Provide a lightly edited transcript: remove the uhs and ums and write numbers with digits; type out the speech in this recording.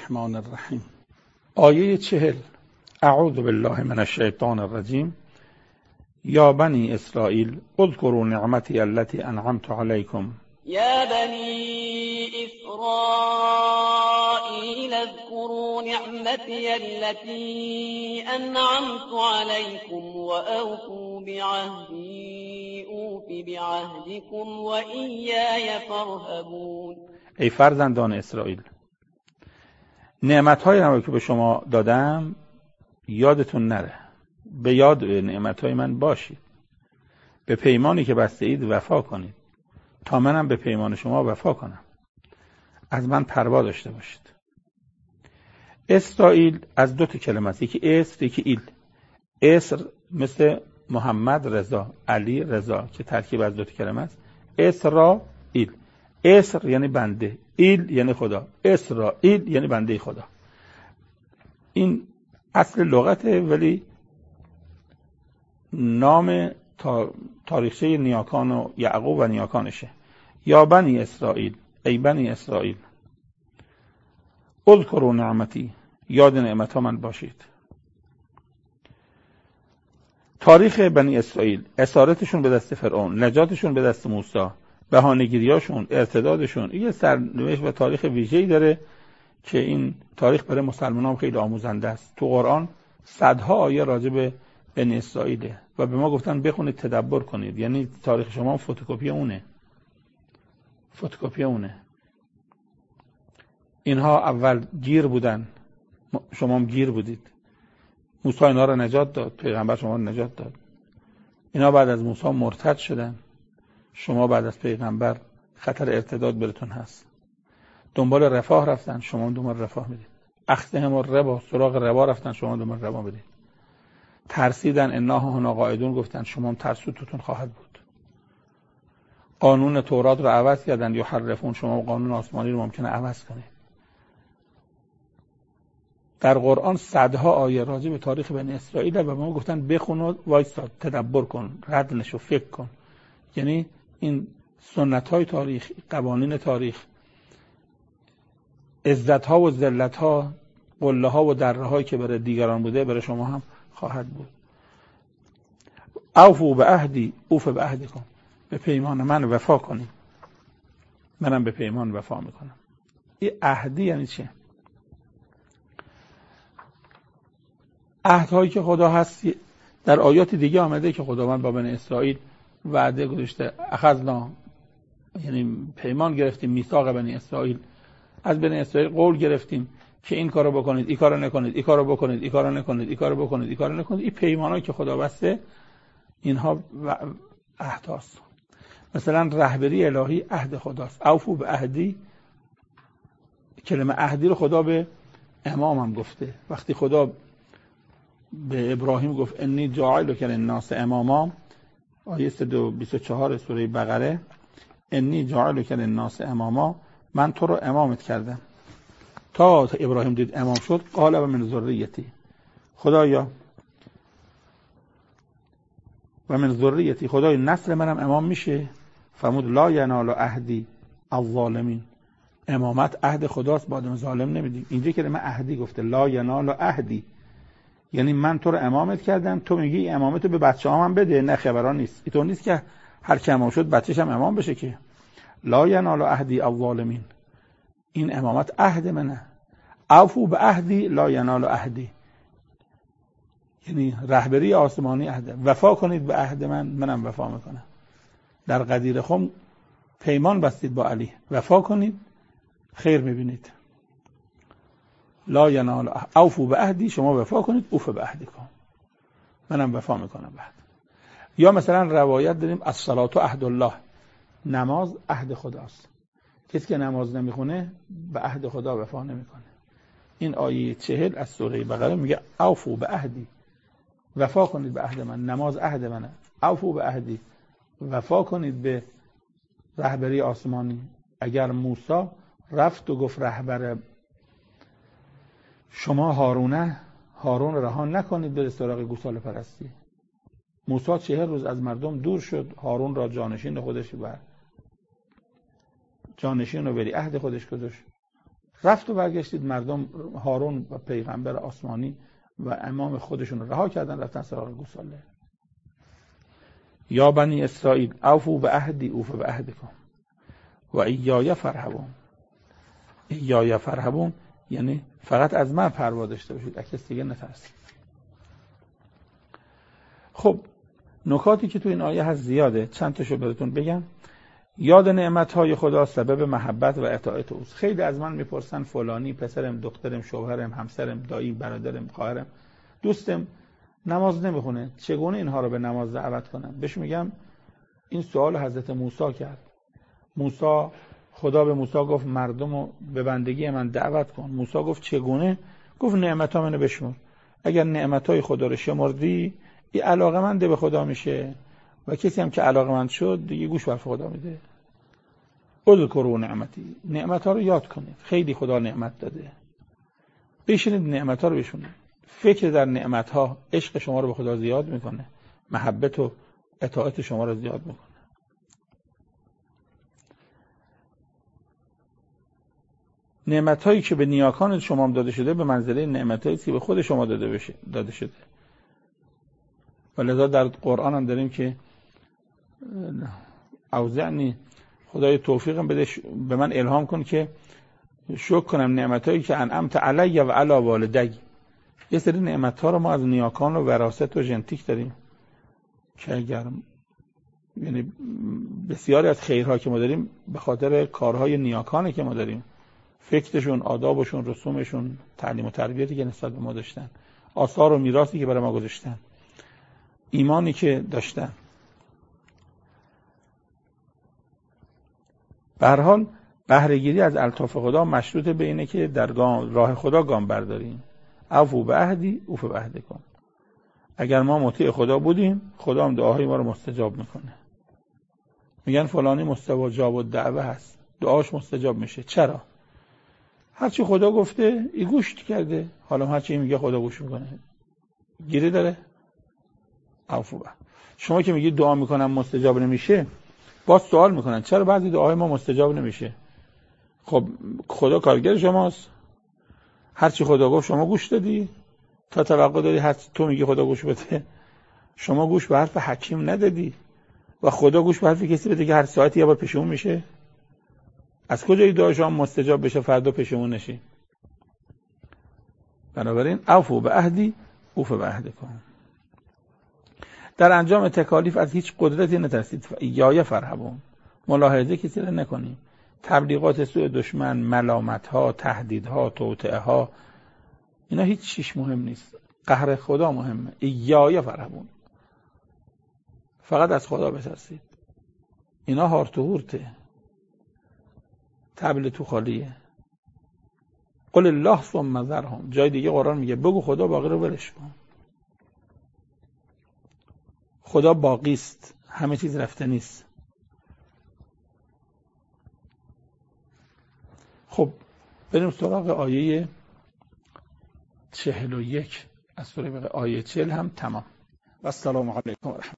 الرحمن الرحیم. آیه 40. اعوذ بالله من الشیطان الرجیم. یا بنی اسرائیل اذکروا نعمتی التي انعمت علیکم. یا بنی اسرائیل اذکروا نعمتی التي انعمت علیکم و اوفوا بعهدی اوف بعهدکم و ایای فارهبون. ای فرزندان اسرائیل، نعمت‌هایی رو که به شما دادم یادتون نره. به یاد نعمت‌های من باشید. به پیمانی که بسته اید وفا کنید تا منم به پیمان شما وفا کنم. از من پروا داشته باشید. اسرائیل از دو تا کلمه است، یکی اسر یکی ایل. اسر مثل محمد رضا، علی رضا که ترکیب از دو تا کلمه است. اسرائیل، اسر یعنی بنده، ایل یعنی خدا. اسرائیل یعنی بنده خدا. این اصل لغته، ولی نام تاریخچه نیاکان و یعقوب و نیاکانشه. یا بنی اسرائیل، ای بنی اسرائیل، اذکروا نعمتی، یاد نعمت ها من باشید. تاریخ بنی اسرائیل، اسارتشون به دست فرعون، نجاتشون به دست موسی، بهانه‌گیریاشون، ارتدادشون، یه سرنوشت و تاریخ ویژه‌ای داره که این تاریخ برای مسلمانان خیلی آموزنده است. تو قرآن صدها آیه راجع به بنی اسرائیله و به ما گفتن بخونید، تدبر کنید. یعنی تاریخ شما فتوکپی اونه. اینها اول گیر بودن، شما هم گیر بودید. موسی اینا رو نجات داد، پیغمبر شما رو نجات داد. اینا بعد از موسی مرتد شدن، شما بعد از پیغمبر خطر ارتداد براتون هست. دنبال رفاه رفتن، شما دنبال رفاه میدید. اخذهم الربا، سراغ ربا رفتن، شما دنبال ربا میدید. ترسیدن، انا هنا قاعدون گفتن، شما هم ترسوتتون خواهد بود. قانون تورات رو عوض کردن، یحرفون، شما قانون آسمانی رو ممکنه عوض کنید. در قرآن صدها آیه راجع به تاریخ بنی اسرائیل و به ما گفتن بخون و وایسا، تدبر کن، رد نشو، فکر کن. یعنی این سنت های تاریخ، قوانین تاریخ، عزت ها و ذلت ها، قله ها و دره هایی که برای دیگران بوده برای شما هم خواهد بود. اوفوا بعهدی اوف بعهدکم، به پیمان من وفا کنید، منم به پیمان وفا میکنم. این عهدی یعنی چه؟ عهدهایی که خدا هست در آیات دیگه آمده که خداوند با بنی اسرائیل وعده گذاشته. اخذنا یعنی پیمان گرفتیم، میثاق بنی اسرائیل، از بنی اسرائیل قول گرفتیم که این کارو بکنید، این کارو نکنید، این کارو بکنید، این کارو نکنید، این کارو بکنید، این کارو نکنید. این پیمانایی که خدا بسته، اینها عهداست. مثلا رهبری الهی عهد خداست. اوفوا بعهدی، کلمه عهدی رو خدا به امام هم گفته. وقتی خدا به ابراهیم گفت انی جاعلک للناس اماما، آیه 124 سوره بقره، انی جاعلک للناس اماما، من تو رو امامت کردم. تا ابراهیم دید امام شد، قال و من ذریتی، خدایا و من ذریتی، خدای نسل منم امام میشه. فرمود لا ینال عهدی الظالمین، امامت عهد خداست، با آدم ظالم نمیدیم. اینجا که من عهدی گفته، لا ینال عهدی، یعنی من تو رو امامت کردم، تو میگی امامت رو به بچه‌هام هم بده. نه، خبران نیست. اینطور نیست که هر کی امام شد بچه‌ش هم امام بشه که. لا ینال عهدی الظالمین، این امامت عهد منه. اوفوا بعهدی لا ینال عهدی، یعنی رهبری آسمانی عهد. وفا کنید به عهد من، منم وفا میکنم. در غدیر خم پیمان بستید با علی، وفا کنید خیر میبینید. لا ینال اوفوا بعهدی، شما وفا کنید، اوف بعهدکم، منم وفا میکنم بعد. یا مثلا روایت داریم الصلاة عهد الله، نماز عهد خداست. کسی که نماز نمیخونه به عهد خدا وفا نمیکنه. این آیه 40 از سوره بقره میگه اوفوا بعهدی، وفا کنید به عهد من، نماز عهد منه. اوفوا بعهدی، وفا کنید به رهبری آسمانی. اگر موسی رفت و گفت رهبر شما هارونه، هارون رها نکنید بره سراغ گوساله پرستی. موسی 40 روز از مردم دور شد، هارون را جانشین خودش و جانشین و ولی عهد خودش گذاشت. رفت و برگشتید مردم هارون و پیغمبر آسمانی و امام خودشون رو رها کردن، رفتن سراغ گوساله. یا بنی اسرائیل اوفوا بعهدی اوف بعهدکم و ایای فرهبون. ایای فرهبون یعنی فقط از من پروا داشته باشید، از کسی دیگه نترسید. خب نکاتی که تو این آیه هست زیاده، چند تاشو براتون بگم. یاد نعمت‌های خدا سبب محبت و اطاعت اوست. خیلی از من میپرسن فلانی پسرم، دخترم، شوهرم، همسرم، دایی، برادرم، خواهرم، دوستم نماز نمیخونه، چگونه اینها رو به نماز دعوت کنم؟ بهش میگم این سوال حضرت موسی کرد. خدا به موسی گفت مردم رو به بندگی من دعوت کن. موسی گفت چگونه؟ گفت نعمت‌ها منو بشمر. اگر نعمت‌های خدا رو شمردی، این علاقه‌مند به خدا میشه و کسی هم که علاقه‌مند شد دیگه گوش بر خدا میده. اذکروا نعمتی، نعمت‌ها رو یاد کنید. خیلی خدا نعمت داده. بشینید نعمت‌ها رو بشونید. فکر در نعمت‌ها عشق شما رو به خدا زیاد میکنه، محبت و اطاعت شما رو زیاد میکنه. نعمت‌هایی که به نیاکان شما داده شده به منزله نعمت‌هایی که به خود شما داده شده. ولذا در قرآن هم داریم که اوزعنی، خدای توفیقم بده به من الهام کن که شکر کنم نعمت‌هایی که انعمت علی و علی والدی. یه سری نعمت‌ها رو ما از نیاکان و وراثت و ژنتیک داریم که اگر یعنی بسیاری از خیرها که ما داریم به خاطر کارهای نیاکانه که ما داریم، فکرشون، آدابشون، رسومشون، تعلیم و تربیتی که نسبت به ما داشتن، آثار و میراثی که برای ما گذاشتن، ایمانی که داشتن. به هر حال بهره‌گیری از الطاف خدا مشروط به اینه که در راه خدا گام برداریم. اوفوا بعهدی اوف بعهدکم. اگر ما مطیع خدا بودیم، خدا هم دعاهای ما رو مستجاب میکنه. میگن فلانی مستجاب الدعوه هست، دعاش مستجاب میشه. چرا؟ هرچی خدا گفته ای گوش کرده. حالا هرچی میگه خدا گوش میکنه. گیری داره؟ اوفوا. شما که میگید دعا میکنم مستجاب نمیشه، باز سوال میکنن چرا بعضی دعاهای ما مستجاب نمیشه؟ خب خدا کارگر شماست. هرچی خدا گفت شما گوش دادی؟ تا توقع داری هرچی تو میگی خدا گوش بده؟ شما گوش به حرف حکیم ندادی و خدا گوش به حرف کسی بده که هر ساعتی یه بار پشیمون میشه. از کجا این دعا شما مستجاب بشه فردا پشیمون نشی؟ بنابراین اوفوا بعهدی اوف بعهدکم. در انجام تکالیف از هیچ قدرتی نترسید. ایای فرهبون. ملاحظه کسی را نکنید. تبلیغات سوء دشمن، ملامت‌ها، تهدیدها، توطئه‌ها، اینا هیچ چیش مهم نیست. قهر خدا مهمه. ایای فرهبون. فقط از خدا بترسید. اینا هارت و هورته. تبل تو خالیه. قل الله ثم ذرهم. جای دیگه قرآن میگه بگو خدا باقی رو ولش کن. خدا باقی است، همه چیز رفته نیست. خب بریم سراغ آیه 41 از سوره بقره. آیه 40 هم تمام. و السلام علیکم و رحمت الله.